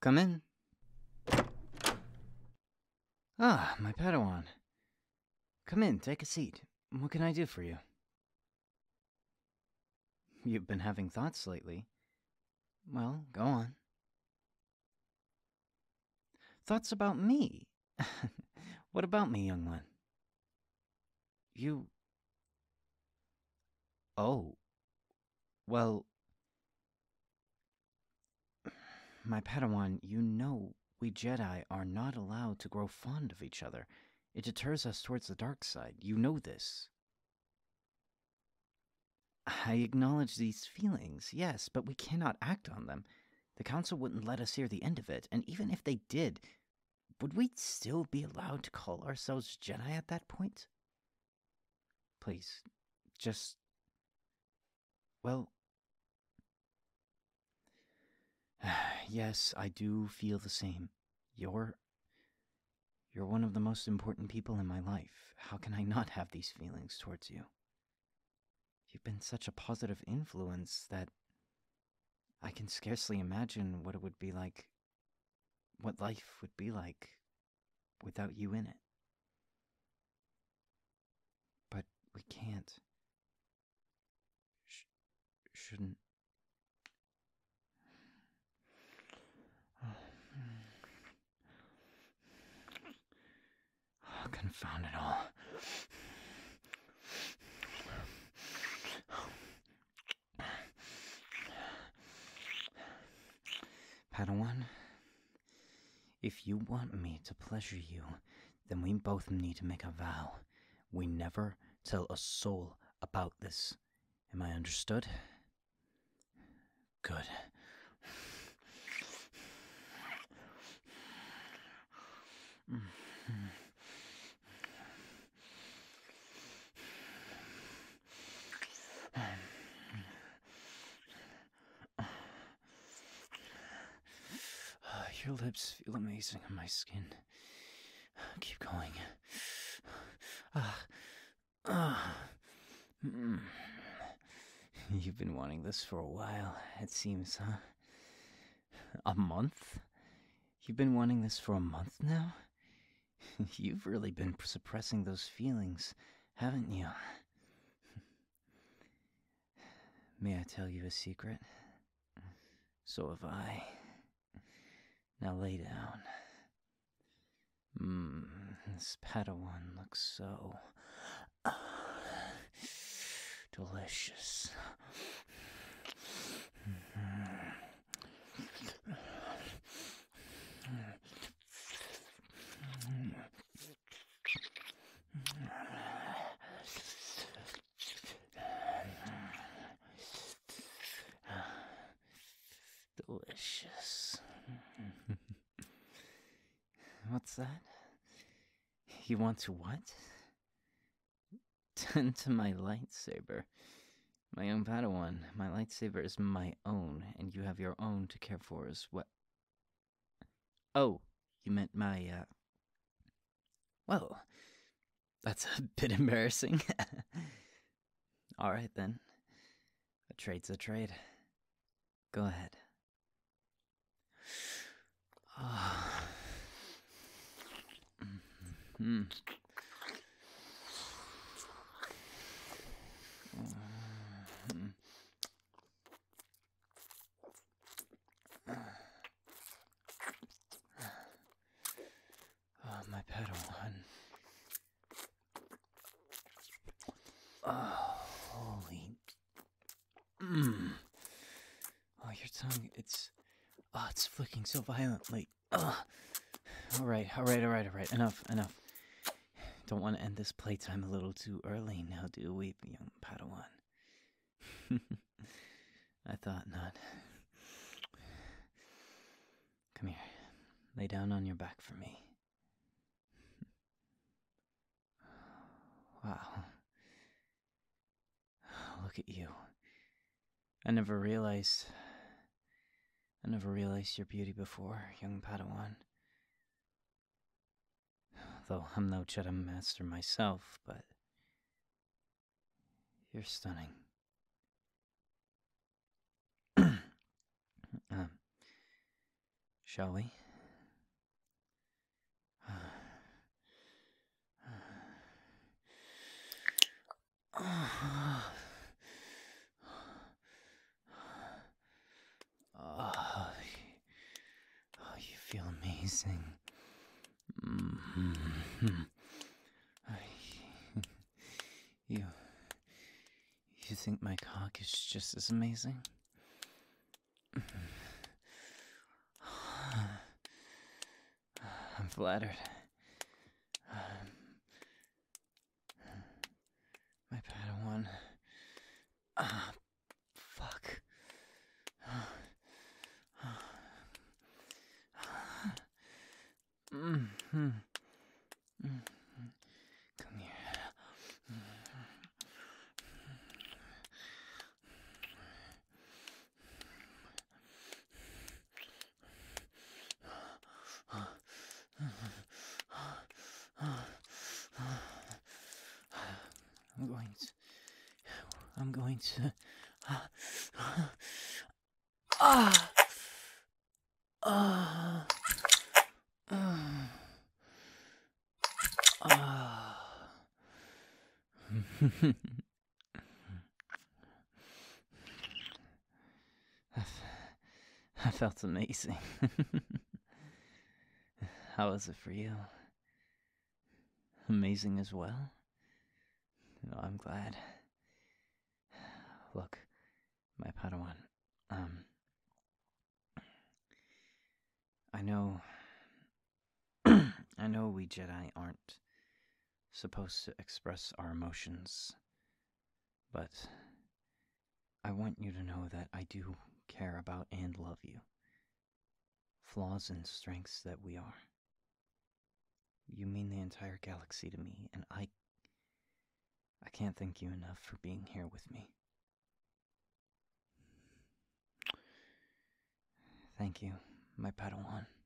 Come in. Ah, my Padawan. Come in, take a seat. What can I do for you? You've been having thoughts lately. Well, go on. Thoughts about me? What about me, young one? You. Oh. Well. My Padawan, you know we Jedi are not allowed to grow fond of each other. It deters us towards the dark side. You know this. I acknowledge these feelings, yes, but we cannot act on them. The Council wouldn't let us hear the end of it, and even if they did, would we still be allowed to call ourselves Jedi at that point? Please, just... well... yes, I do feel the same. You're one of the most important people in my life. How can I not have these feelings towards you? You've been such a positive influence that I can scarcely imagine what it would be like, what life would be like without you in it. But we can't. Shouldn't. Oh, confound it all. Padawan, if you want me to pleasure you, then we both need to make a vow. We never tell a soul about this. Am I understood? Good. Your lips feel amazing on my skin. Keep going. You've been wanting this for a while, it seems, huh? A month? You've been wanting this for a month now? You've really been suppressing those feelings, haven't you? May I tell you a secret? So have I. Now lay down. This Padawan looks so... delicious. Delicious. What's that? You want to what? Tend to my lightsaber. My young Padawan, my lightsaber is my own, and you have your own to care for as well. Oh, you meant my, well, that's a bit embarrassing. Alright then. A trade's a trade. Go ahead. Oh, my Padawan. Oh, holy... Oh, your tongue, it's flicking so violently. Alright. Enough. Don't want to end this playtime a little too early now, do we, young Padawan? I thought not. Come here. Lay down on your back for me. Wow. Look at you. I never realized your beauty before, young Padawan. Though I'm no Jedi Master myself, but you're stunning. Shall we? Oh, you feel amazing. You, you think my cock is just as amazing? I'm flattered. My Padawan. Fuck. Come here. I'm going to. Ah! Ah! Ah! Ah! I felt amazing. How was it for you? Amazing as well? No, I'm glad. Look, my Padawan, I know. I know we Jedi aren't supposed to express our emotions, but I want you to know that I do care about and love you. Flaws and strengths that we are. You mean the entire galaxy to me, and I can't thank you enough for being here with me. Thank you, my Padawan.